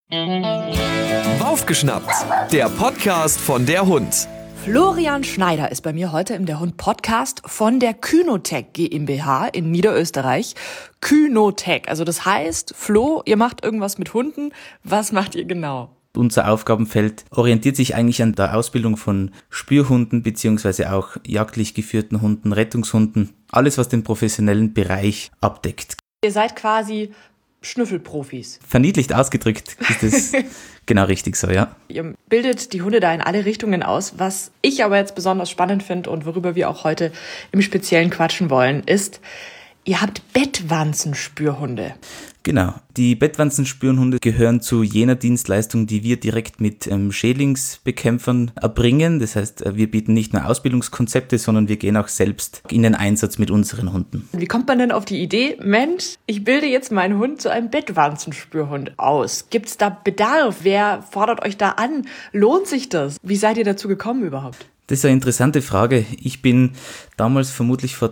Aufgeschnappt, der Podcast von der Hund. Florian Schneider ist bei mir heute im Der Hund Podcast von der Kynotech GmbH in Niederösterreich. Kynotech, also das heißt, Flo, ihr macht irgendwas mit Hunden. Was macht ihr genau? Unser Aufgabenfeld orientiert sich eigentlich an der Ausbildung von Spürhunden beziehungsweise auch jagdlich geführten Hunden, Rettungshunden. Alles, was den professionellen Bereich abdeckt. Ihr seid quasi Schnüffelprofis. Verniedlicht ausgedrückt ist es genau richtig so, ja. Ihr bildet die Hunde da in alle Richtungen aus. Was ich aber jetzt besonders spannend finde und worüber wir auch heute im Speziellen quatschen wollen, ist, ihr habt Bettwanzenspürhunde. Genau. Die Bettwanzenspürhunde gehören zu jener Dienstleistung, die wir direkt mit Schädlingsbekämpfern erbringen. Das heißt, wir bieten nicht nur Ausbildungskonzepte, sondern wir gehen auch selbst in den Einsatz mit unseren Hunden. Wie kommt man denn auf die Idee, Mensch, ich bilde jetzt meinen Hund zu einem Bettwanzenspürhund aus? Gibt's da Bedarf? Wer fordert euch da an? Lohnt sich das? Wie seid ihr dazu gekommen überhaupt? Das ist eine interessante Frage. Ich bin damals vermutlich vor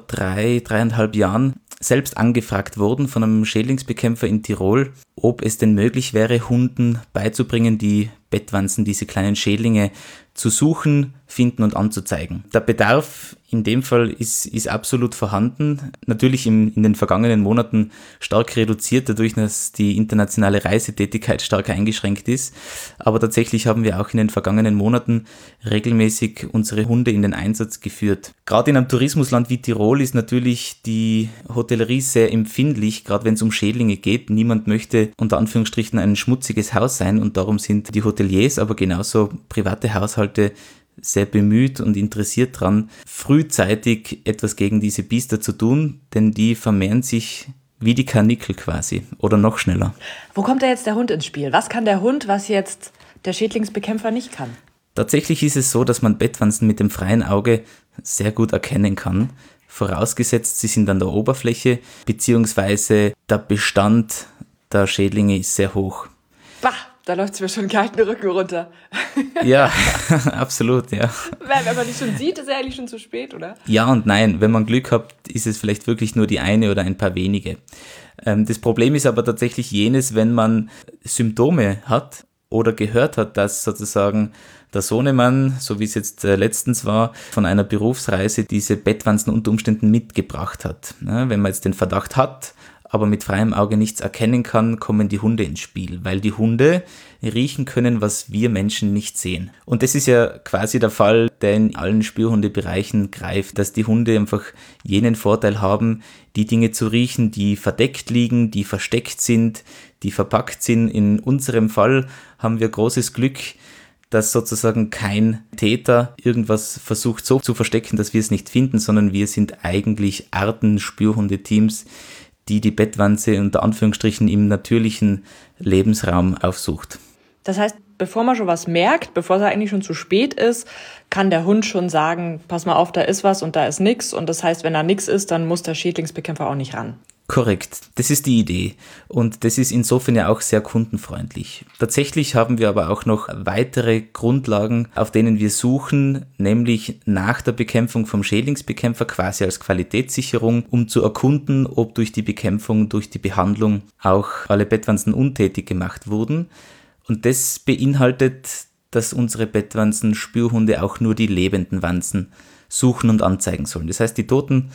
3,5 Jahren selbst angefragt worden von einem Schädlingsbekämpfer in Tirol, ob es denn möglich wäre, Hunden beizubringen, die Bettwanzen, diese kleinen Schädlinge, zu suchen, finden und anzuzeigen. Der Bedarf in dem Fall ist absolut vorhanden. Natürlich in den vergangenen Monaten stark reduziert, dadurch, dass die internationale Reisetätigkeit stark eingeschränkt ist. Aber tatsächlich haben wir auch in den vergangenen Monaten regelmäßig unsere Hunde in den Einsatz geführt. Gerade in einem Tourismusland wie Tirol ist natürlich die Hotellerie sehr empfindlich, gerade wenn es um Schädlinge geht. Niemand möchte unter Anführungsstrichen ein schmutziges Haus sein und darum sind die Hoteliers, aber genauso private Haushalte sehr bemüht und interessiert dran, frühzeitig etwas gegen diese Biester zu tun, denn die vermehren sich wie die Karnickel quasi oder noch schneller. Wo kommt da jetzt der Hund ins Spiel? Was kann der Hund, was jetzt der Schädlingsbekämpfer nicht kann? Tatsächlich ist es so, dass man Bettwanzen mit dem freien Auge sehr gut erkennen kann, vorausgesetzt sie sind an der Oberfläche, beziehungsweise der Bestand der Schädlinge ist sehr hoch. Bah, da läuft es mir schon kalt den Rücken runter. Ja, absolut, ja. Wenn man die schon sieht, ist ja eigentlich schon zu spät, oder? Ja und nein. Wenn man Glück hat, ist es vielleicht wirklich nur die eine oder ein paar wenige. Das Problem ist aber tatsächlich jenes, wenn man Symptome hat oder gehört hat, dass sozusagen der Sohnemann, so wie es jetzt letztens war, von einer Berufsreise diese Bettwanzen unter Umständen mitgebracht hat. Wenn man jetzt den Verdacht hat, aber mit freiem Auge nichts erkennen kann, kommen die Hunde ins Spiel, weil die Hunde riechen können, was wir Menschen nicht sehen. Und das ist ja quasi der Fall, der in allen Spürhundebereichen greift, dass die Hunde einfach jenen Vorteil haben, die Dinge zu riechen, die verdeckt liegen, die versteckt sind, die verpackt sind. In unserem Fall haben wir großes Glück, dass sozusagen kein Täter irgendwas versucht so zu verstecken, dass wir es nicht finden, sondern wir sind eigentlich Arten-Spürhundeteams, die Bettwanze unter Anführungsstrichen im natürlichen Lebensraum aufsucht. Das heißt, bevor man schon was merkt, bevor es eigentlich schon zu spät ist, kann der Hund schon sagen, pass mal auf, da ist was und da ist nix. Und das heißt, wenn da nix ist, dann muss der Schädlingsbekämpfer auch nicht ran. Korrekt, das ist die Idee und das ist insofern ja auch sehr kundenfreundlich. Tatsächlich haben wir aber auch noch weitere Grundlagen, auf denen wir suchen, nämlich nach der Bekämpfung vom Schädlingsbekämpfer quasi als Qualitätssicherung, um zu erkunden, ob durch die Bekämpfung, durch die Behandlung auch alle Bettwanzen untätig gemacht wurden. Und das beinhaltet, dass unsere Bettwanzen-Spürhunde auch nur die lebenden Wanzen suchen und anzeigen sollen. Das heißt, die toten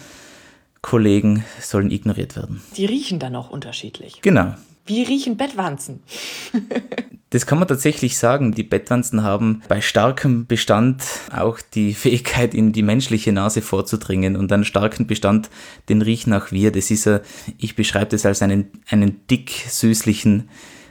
Kollegen sollen ignoriert werden. Die riechen dann auch unterschiedlich. Genau. Wie riechen Bettwanzen? Das kann man tatsächlich sagen. Die Bettwanzen haben bei starkem Bestand auch die Fähigkeit, in die menschliche Nase vorzudringen und einen starken Bestand, den riechen auch wir. Das ist ich beschreibe das als einen dick süßlichen,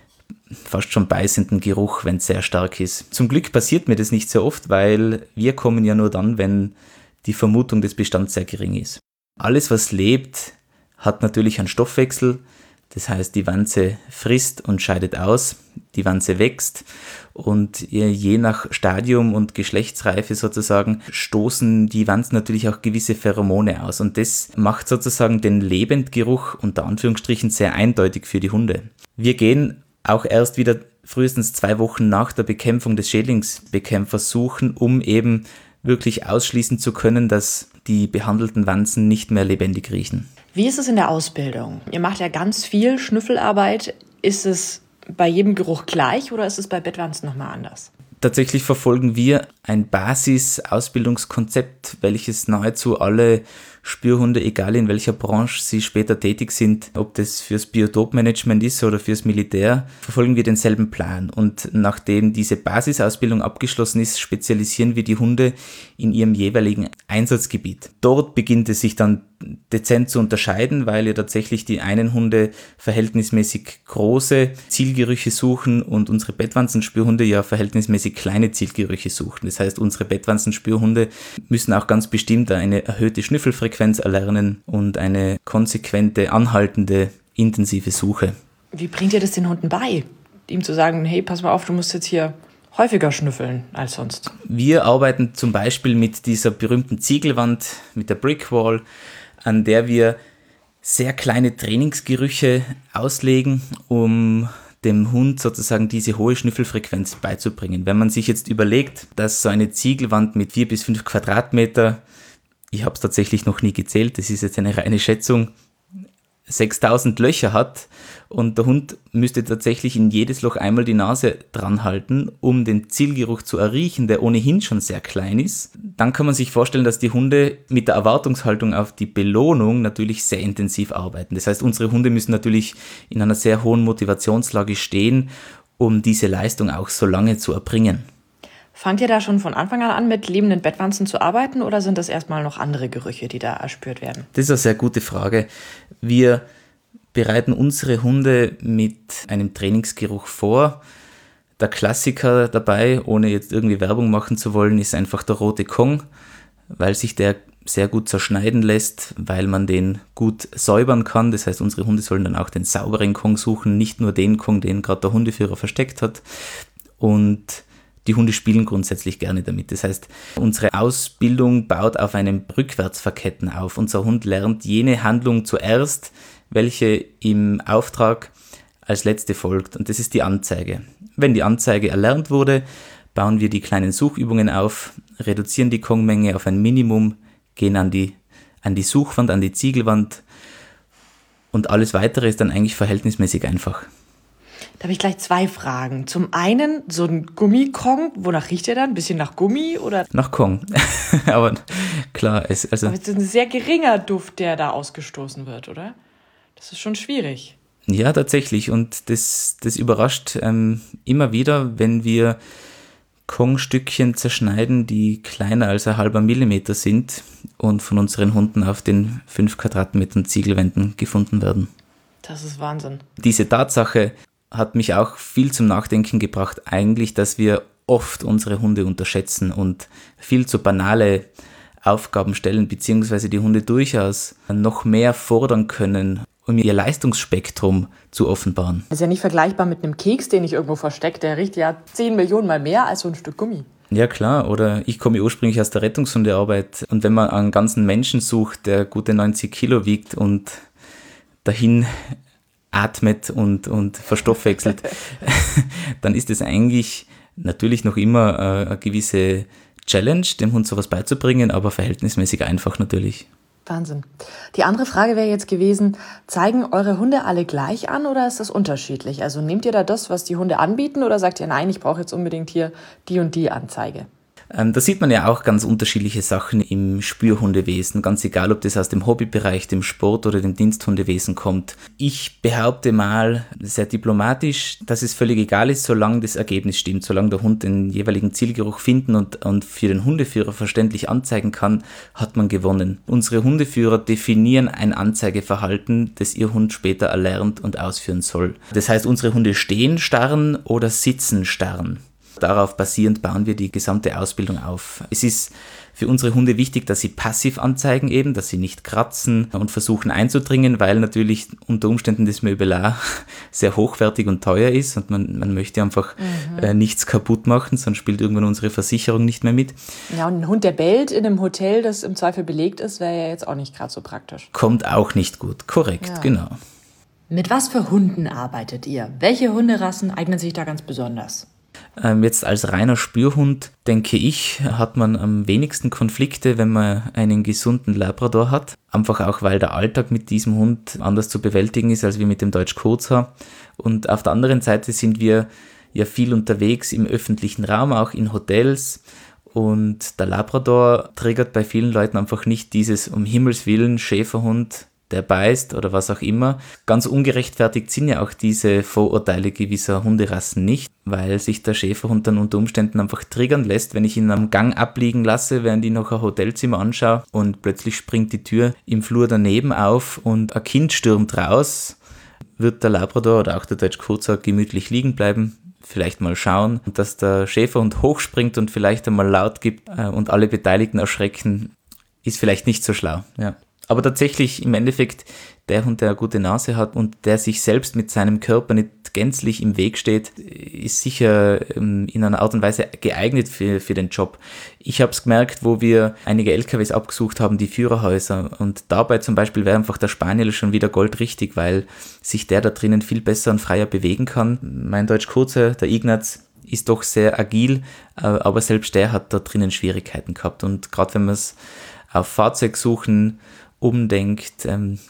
fast schon beißenden Geruch, wenn es sehr stark ist. Zum Glück passiert mir das nicht so oft, weil wir kommen ja nur dann, wenn die Vermutung des Bestands sehr gering ist. Alles, was lebt, hat natürlich einen Stoffwechsel. Das heißt, die Wanze frisst und scheidet aus, die Wanze wächst und je nach Stadium und Geschlechtsreife sozusagen stoßen die Wanzen natürlich auch gewisse Pheromone aus. Und das macht sozusagen den Lebendgeruch unter Anführungsstrichen sehr eindeutig für die Hunde. Wir gehen auch erst wieder frühestens 2 Wochen nach der Bekämpfung des Schädlingsbekämpfers suchen, um eben wirklich ausschließen zu können, dass die behandelten Wanzen nicht mehr lebendig riechen. Wie ist es in der Ausbildung? Ihr macht ja ganz viel Schnüffelarbeit. Ist es bei jedem Geruch gleich oder ist es bei Bettwanzen nochmal anders? Tatsächlich verfolgen wir ein Basis-Ausbildungskonzept, welches nahezu alle Spürhunde, egal in welcher Branche sie später tätig sind, ob das fürs Biotopmanagement ist oder fürs Militär, verfolgen wir denselben Plan. Und nachdem diese Basisausbildung abgeschlossen ist, spezialisieren wir die Hunde in ihrem jeweiligen Einsatzgebiet. Dort beginnt es sich dann dezent zu unterscheiden, weil ja tatsächlich die einen Hunde verhältnismäßig große Zielgerüche suchen und unsere Bettwanzenspürhunde ja verhältnismäßig kleine Zielgerüche suchen. Das heißt, unsere Bettwanzenspürhunde müssen auch ganz bestimmt eine erhöhte Schnüffelfrequenz erlernen und eine konsequente, anhaltende, intensive Suche. Wie bringt ihr das den Hunden bei? Ihm zu sagen, hey, pass mal auf, du musst jetzt hier häufiger schnüffeln als sonst. Wir arbeiten zum Beispiel mit dieser berühmten Ziegelwand, mit der Brickwall, an der wir sehr kleine Trainingsgerüche auslegen, um dem Hund sozusagen diese hohe Schnüffelfrequenz beizubringen. Wenn man sich jetzt überlegt, dass so eine Ziegelwand mit 4 bis 5 Quadratmeter, ich habe es tatsächlich noch nie gezählt, das ist jetzt eine reine Schätzung, 6000 Löcher hat und der Hund müsste tatsächlich in jedes Loch einmal die Nase dran halten, um den Zielgeruch zu erriechen, der ohnehin schon sehr klein ist, dann kann man sich vorstellen, dass die Hunde mit der Erwartungshaltung auf die Belohnung natürlich sehr intensiv arbeiten. Das heißt, unsere Hunde müssen natürlich in einer sehr hohen Motivationslage stehen, um diese Leistung auch so lange zu erbringen. Fangt ihr da schon von Anfang an mit lebenden Bettwanzen zu arbeiten oder sind das erstmal noch andere Gerüche, die da erspürt werden? Das ist eine sehr gute Frage. Wir bereiten unsere Hunde mit einem Trainingsgeruch vor. Der Klassiker dabei, ohne jetzt irgendwie Werbung machen zu wollen, ist einfach der rote Kong, weil sich der sehr gut zerschneiden lässt, weil man den gut säubern kann. Das heißt, unsere Hunde sollen dann auch den sauberen Kong suchen, nicht nur den Kong, den gerade der Hundeführer versteckt hat. Und die Hunde spielen grundsätzlich gerne damit. Das heißt, unsere Ausbildung baut auf einem Rückwärtsverketten auf. Unser Hund lernt jene Handlung zuerst, welche im Auftrag als letzte folgt. Und das ist die Anzeige. Wenn die Anzeige erlernt wurde, bauen wir die kleinen Suchübungen auf, reduzieren die Kongmenge auf ein Minimum, gehen an die Suchwand, an die Ziegelwand und alles Weitere ist dann eigentlich verhältnismäßig einfach. Da habe ich gleich 2 Fragen. Zum einen, so ein Gummikong, wonach riecht der dann? Ein bisschen nach Gummi oder? Nach Kong. Aber klar, Aber es ist ein sehr geringer Duft, der da ausgestoßen wird, oder? Das ist schon schwierig. Ja, tatsächlich. Und das überrascht immer wieder, wenn wir Kongstückchen zerschneiden, die kleiner als ein halber Millimeter sind und von unseren Hunden auf den 5 Quadratmetern Ziegelwänden gefunden werden. Das ist Wahnsinn. Diese Tatsache hat mich auch viel zum Nachdenken gebracht, eigentlich, dass wir oft unsere Hunde unterschätzen und viel zu banale Aufgaben stellen, beziehungsweise die Hunde durchaus noch mehr fordern können, um ihr Leistungsspektrum zu offenbaren. Das ist ja nicht vergleichbar mit einem Keks, den ich irgendwo verstecke. Der riecht ja 10 Millionen Mal mehr als so ein Stück Gummi. Ja klar, oder ich komme ursprünglich aus der Rettungshundearbeit und wenn man einen ganzen Menschen sucht, der gute 90 Kilo wiegt und dahin atmet und verstoffwechselt, dann ist es eigentlich natürlich noch immer eine gewisse Challenge, dem Hund sowas beizubringen, aber verhältnismäßig einfach natürlich. Wahnsinn. Die andere Frage wäre jetzt gewesen, zeigen eure Hunde alle gleich an oder ist das unterschiedlich? Also nehmt ihr da das, was die Hunde anbieten oder sagt ihr, nein, ich brauche jetzt unbedingt hier die und die Anzeige? Da sieht man ja auch ganz unterschiedliche Sachen im Spürhundewesen, ganz egal, ob das aus dem Hobbybereich, dem Sport oder dem Diensthundewesen kommt. Ich behaupte mal sehr diplomatisch, dass es völlig egal ist, solange das Ergebnis stimmt, solange der Hund den jeweiligen Zielgeruch finden und für den Hundeführer verständlich anzeigen kann, hat man gewonnen. Unsere Hundeführer definieren ein Anzeigeverhalten, das ihr Hund später erlernt und ausführen soll. Das heißt, unsere Hunde stehen starren oder sitzen starren. Darauf basierend bauen wir die gesamte Ausbildung auf. Es ist für unsere Hunde wichtig, dass sie passiv anzeigen eben, dass sie nicht kratzen und versuchen einzudringen, weil natürlich unter Umständen das Möbelar sehr hochwertig und teuer ist und man möchte einfach nichts kaputt machen, sonst spielt irgendwann unsere Versicherung nicht mehr mit. Ja, und ein Hund, der bellt in einem Hotel, das im Zweifel belegt ist, wäre ja jetzt auch nicht gerade so praktisch. Kommt auch nicht gut, korrekt, ja. Genau. Mit was für Hunden arbeitet ihr? Welche Hunderassen eignen sich da ganz besonders? Jetzt als reiner Spürhund, denke ich, hat man am wenigsten Konflikte, wenn man einen gesunden Labrador hat. Einfach auch, weil der Alltag mit diesem Hund anders zu bewältigen ist, als wie mit dem Deutsch Kurzhaar. Und auf der anderen Seite sind wir ja viel unterwegs im öffentlichen Raum, auch in Hotels. Und der Labrador triggert bei vielen Leuten einfach nicht dieses um Himmels Willen Schäferhund, der beißt oder was auch immer. Ganz ungerechtfertigt sind ja auch diese Vorurteile gewisser Hunderassen nicht, weil sich der Schäferhund dann unter Umständen einfach triggern lässt, wenn ich ihn am Gang abliegen lasse, während ich noch ein Hotelzimmer anschaue und plötzlich springt die Tür im Flur daneben auf und ein Kind stürmt raus, wird der Labrador oder auch der Deutsch Kurzhaar gemütlich liegen bleiben, vielleicht mal schauen, dass der Schäferhund hochspringt und vielleicht einmal laut gibt und alle Beteiligten erschrecken, ist vielleicht nicht so schlau. Ja. Aber tatsächlich im Endeffekt der Hund, der eine gute Nase hat und der sich selbst mit seinem Körper nicht gänzlich im Weg steht, ist sicher in einer Art und Weise geeignet für den Job. Ich habe es gemerkt, wo wir einige LKWs abgesucht haben, die Führerhäuser, und dabei zum Beispiel wäre einfach der Spaniel schon wieder goldrichtig, weil sich der da drinnen viel besser und freier bewegen kann. Mein Deutsch Kurzhaar, der Ignaz, ist doch sehr agil, aber selbst der hat da drinnen Schwierigkeiten gehabt, und gerade wenn man es auf Fahrzeugsuchen umdenkt,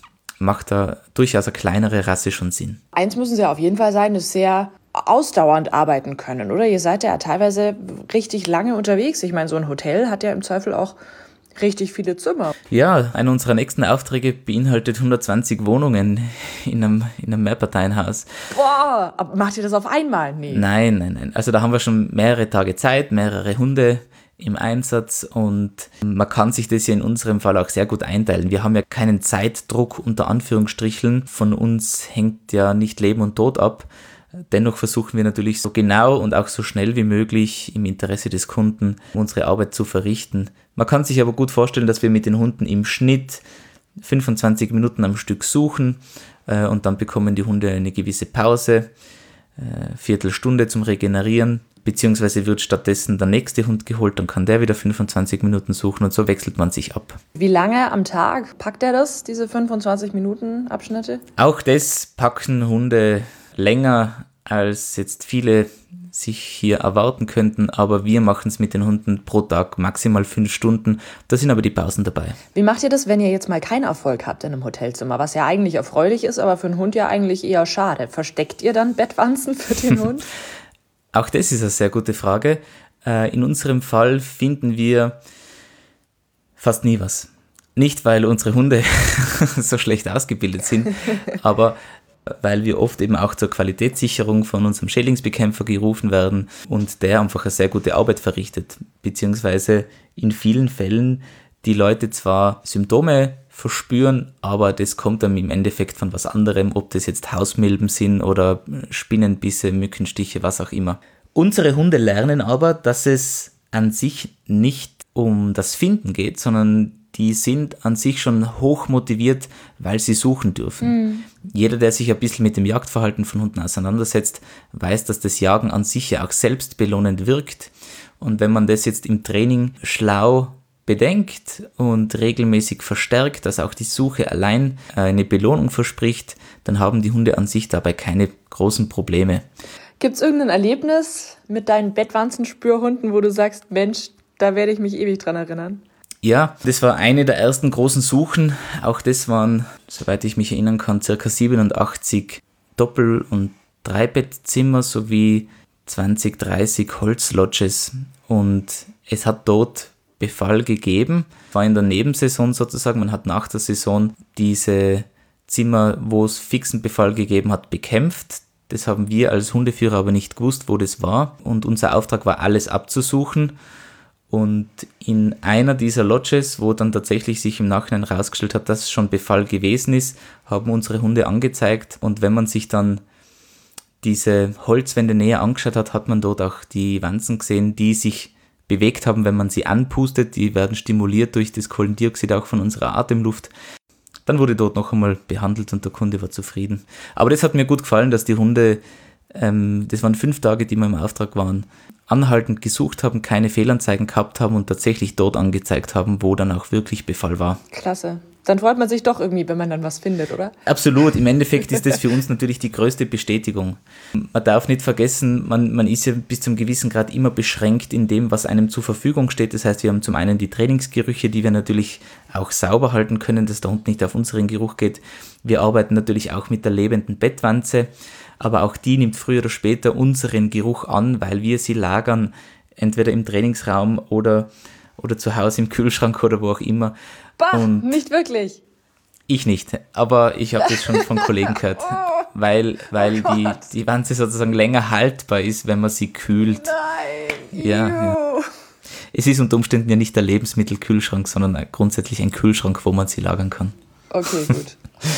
macht da durchaus eine kleinere Rasse schon Sinn. Eins müssen sie auf jeden Fall sein, dass sehr ausdauernd arbeiten können, oder? Ihr seid ja teilweise richtig lange unterwegs. Ich meine, so ein Hotel hat ja im Zweifel auch richtig viele Zimmer. Ja, einer unserer nächsten Aufträge beinhaltet 120 Wohnungen in einem Mehrparteienhaus. Boah, aber macht ihr das auf einmal? Nee. Nein. Also da haben wir schon mehrere Tage Zeit, mehrere Hunde im Einsatz, und man kann sich das ja in unserem Fall auch sehr gut einteilen. Wir haben ja keinen Zeitdruck unter Anführungsstrichen. Von uns hängt ja nicht Leben und Tod ab. Dennoch versuchen wir natürlich so genau und auch so schnell wie möglich im Interesse des Kunden unsere Arbeit zu verrichten. Man kann sich aber gut vorstellen, dass wir mit den Hunden im Schnitt 25 Minuten am Stück suchen und dann bekommen die Hunde eine gewisse Pause, Viertelstunde zum Regenerieren, beziehungsweise wird stattdessen der nächste Hund geholt, dann kann der wieder 25 Minuten suchen, und so wechselt man sich ab. Wie lange am Tag packt er das, diese 25 Minuten Abschnitte? Auch das packen Hunde länger, als jetzt viele sich hier erwarten könnten, aber wir machen es mit den Hunden pro Tag maximal 5 Stunden, da sind aber die Pausen dabei. Wie macht ihr das, wenn ihr jetzt mal keinen Erfolg habt in einem Hotelzimmer, was ja eigentlich erfreulich ist, aber für einen Hund ja eigentlich eher schade? Versteckt ihr dann Bettwanzen für den Hund? Auch das ist eine sehr gute Frage. In unserem Fall finden wir fast nie was. Nicht, weil unsere Hunde so schlecht ausgebildet sind, aber weil wir oft eben auch zur Qualitätssicherung von unserem Schädlingsbekämpfer gerufen werden und der einfach eine sehr gute Arbeit verrichtet, beziehungsweise in vielen Fällen die Leute zwar Symptome verspüren, aber das kommt dann im Endeffekt von was anderem, ob das jetzt Hausmilben sind oder Spinnenbisse, Mückenstiche, was auch immer. Unsere Hunde lernen aber, dass es an sich nicht um das Finden geht, sondern die sind an sich schon hoch motiviert, weil sie suchen dürfen. Jeder, der sich ein bisschen mit dem Jagdverhalten von Hunden auseinandersetzt, weiß, dass das Jagen an sich ja auch selbstbelohnend wirkt. Und wenn man das jetzt im Training schlau bedenkt und regelmäßig verstärkt, dass auch die Suche allein eine Belohnung verspricht, dann haben die Hunde an sich dabei keine großen Probleme. Gibt es irgendein Erlebnis mit deinen Bettwanzenspürhunden, wo du sagst, Mensch, da werde ich mich ewig dran erinnern? Ja, das war eine der ersten großen Suchen. Auch das waren, soweit ich mich erinnern kann, ca. 87 Doppel- und Dreibettzimmer sowie 20, 30 Holzlodges. Und es hat dort Befall gegeben. War in der Nebensaison sozusagen. Man hat nach der Saison diese Zimmer, wo es fixen Befall gegeben hat, bekämpft. Das haben wir als Hundeführer aber nicht gewusst, wo das war. Und unser Auftrag war, alles abzusuchen. Und in einer dieser Lodges, wo dann tatsächlich sich im Nachhinein herausgestellt hat, dass es schon Befall gewesen ist, haben unsere Hunde angezeigt. Und wenn man sich dann diese Holzwände näher angeschaut hat, hat man dort auch die Wanzen gesehen, die sich bewegt haben, wenn man sie anpustet. Die werden stimuliert durch das Kohlendioxid auch von unserer Atemluft. Dann wurde dort noch einmal behandelt und der Kunde war zufrieden. Aber das hat mir gut gefallen, dass die Hunde, das waren 5 Tage, die wir im Auftrag waren, anhaltend gesucht haben, keine Fehlanzeigen gehabt haben und tatsächlich dort angezeigt haben, wo dann auch wirklich Befall war. Klasse. Dann freut man sich doch irgendwie, wenn man dann was findet, oder? Absolut. Im Endeffekt ist das für uns natürlich die größte Bestätigung. Man darf nicht vergessen, man ist ja bis zum gewissen Grad immer beschränkt in dem, was einem zur Verfügung steht. Das heißt, wir haben zum einen die Trainingsgerüche, die wir natürlich auch sauber halten können, dass der Hund nicht auf unseren Geruch geht. Wir arbeiten natürlich auch mit der lebenden Bettwanze, aber auch die nimmt früher oder später unseren Geruch an, weil wir sie lagern, entweder im Trainingsraum oder zu Hause im Kühlschrank oder wo auch immer. Bah, Und nicht wirklich. ich nicht, aber ich habe das schon von Kollegen gehört, weil die Wanze sozusagen länger haltbar ist, wenn man sie kühlt. Nein. Ja. Es ist unter Umständen ja nicht der Lebensmittelkühlschrank, sondern grundsätzlich ein Kühlschrank, wo man sie lagern kann. Okay, gut.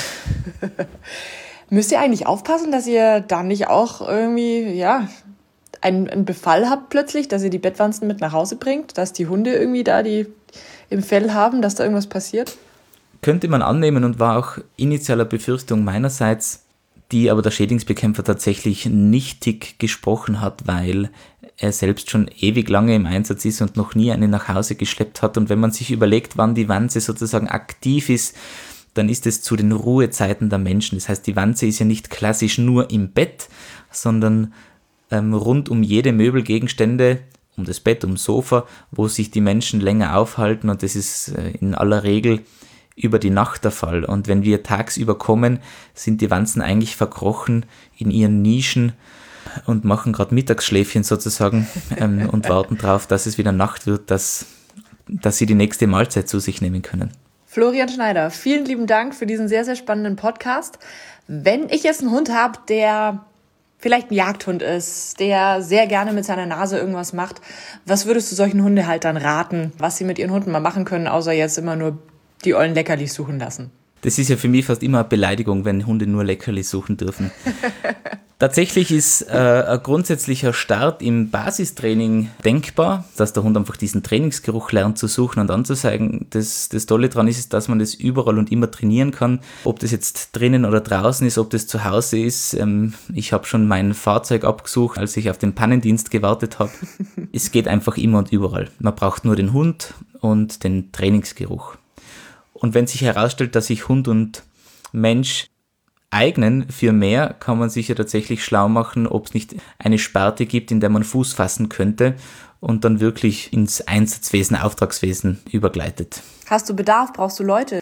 Müsst ihr eigentlich aufpassen, dass ihr da nicht auch irgendwie, einen Befall habt plötzlich, dass ihr die Bettwanzen mit nach Hause bringt, dass die Hunde irgendwie da die im Fell haben, dass da irgendwas passiert? Könnte man annehmen und war auch initialer Befürchtung meinerseits, die aber der Schädlingsbekämpfer tatsächlich nichtig gesprochen hat, weil er selbst schon ewig lange im Einsatz ist und noch nie eine nach Hause geschleppt hat. Und wenn man sich überlegt, wann die Wanze sozusagen aktiv ist, dann ist es zu den Ruhezeiten der Menschen. Das heißt, die Wanze ist ja nicht klassisch nur im Bett, sondern rund um jede Möbelgegenstände, um das Bett, um das Sofa, wo sich die Menschen länger aufhalten, und das ist in aller Regel über die Nacht der Fall. Und wenn wir tagsüber kommen, sind die Wanzen eigentlich verkrochen in ihren Nischen und machen gerade Mittagsschläfchen sozusagen und warten darauf, dass es wieder Nacht wird, dass sie die nächste Mahlzeit zu sich nehmen können. Florian Schneider, vielen lieben Dank für diesen sehr, sehr spannenden Podcast. Wenn ich jetzt einen Hund habe, der vielleicht ein Jagdhund ist, der sehr gerne mit seiner Nase irgendwas macht, was würdest du solchen Hundehaltern raten, was sie mit ihren Hunden mal machen können, außer jetzt immer nur die ollen Leckerlis suchen lassen? Das ist ja für mich fast immer eine Beleidigung, wenn Hunde nur Leckerlis suchen dürfen. Tatsächlich ist ein grundsätzlicher Start im Basistraining denkbar, dass der Hund einfach diesen Trainingsgeruch lernt zu suchen und anzuzeigen. Das Tolle daran ist, dass man das überall und immer trainieren kann. Ob das jetzt drinnen oder draußen ist, ob das zu Hause ist. Ich habe schon mein Fahrzeug abgesucht, als ich auf den Pannendienst gewartet habe. Es geht einfach immer und überall. Man braucht nur den Hund und den Trainingsgeruch. Und wenn sich herausstellt, dass sich Hund und Mensch eignen für mehr, kann man sich ja tatsächlich schlau machen, ob es nicht eine Sparte gibt, in der man Fuß fassen könnte und dann wirklich ins Einsatzwesen, Auftragswesen übergleitet. Hast du Bedarf? Brauchst du Leute?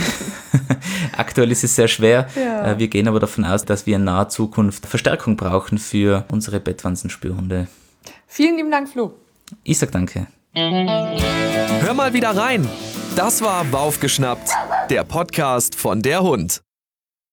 Aktuell ist es sehr schwer. Ja. Wir gehen aber davon aus, dass wir in naher Zukunft Verstärkung brauchen für unsere Bettwanzenspürhunde. Vielen lieben Dank, Flo. Ich sag danke. Hör mal wieder rein. Das war Waufgeschnappt, der Podcast von der Hund.